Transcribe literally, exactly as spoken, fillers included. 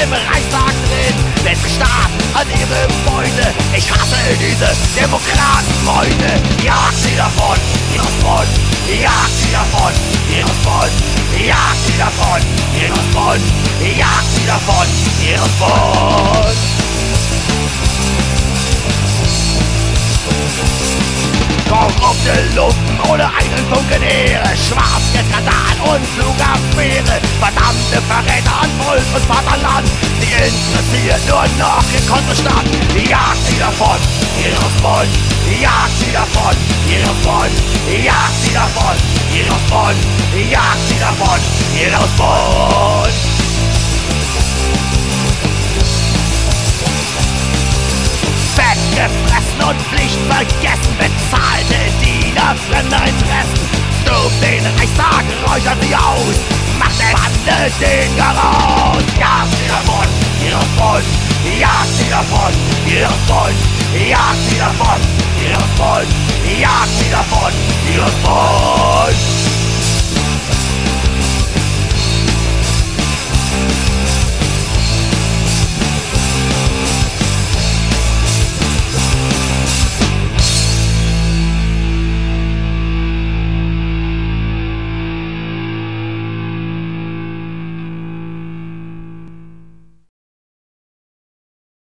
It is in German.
im Reichstag drin, letzte Staat an ihre Beute. Ich hasse diese Demokratenmeute. Jagt sie davon, ihres Bund, jagt sie davon, ihres Bund, jagt sie davon, ihres Bund, jagt sie davon, ihres Bund. Korrupte Lumpen ohne einen Funken Ehre, Schwarzgeldskandal und Flugaffäre, verdammte Verräter an Volk und Vaterland, die interessiert nur noch ihr Kontostand. Jagt sie davon, ihres Bund, jagt sie davon, ihres Bund, jagt sie davon, ihres Bund, jagt sie davon, ihres Bund. Fett gefressen und Pflicht vergessen, bezahlte Diener fremder Interessen. Sturm den Reichstag, räuchert sie aus, macht der Bande den Garaus. Jagt sie davon, ihres Bund, jagt sie davon, ihres Bund, jagt sie davon, ihres Bund, jagt sie davon, ihres Bund.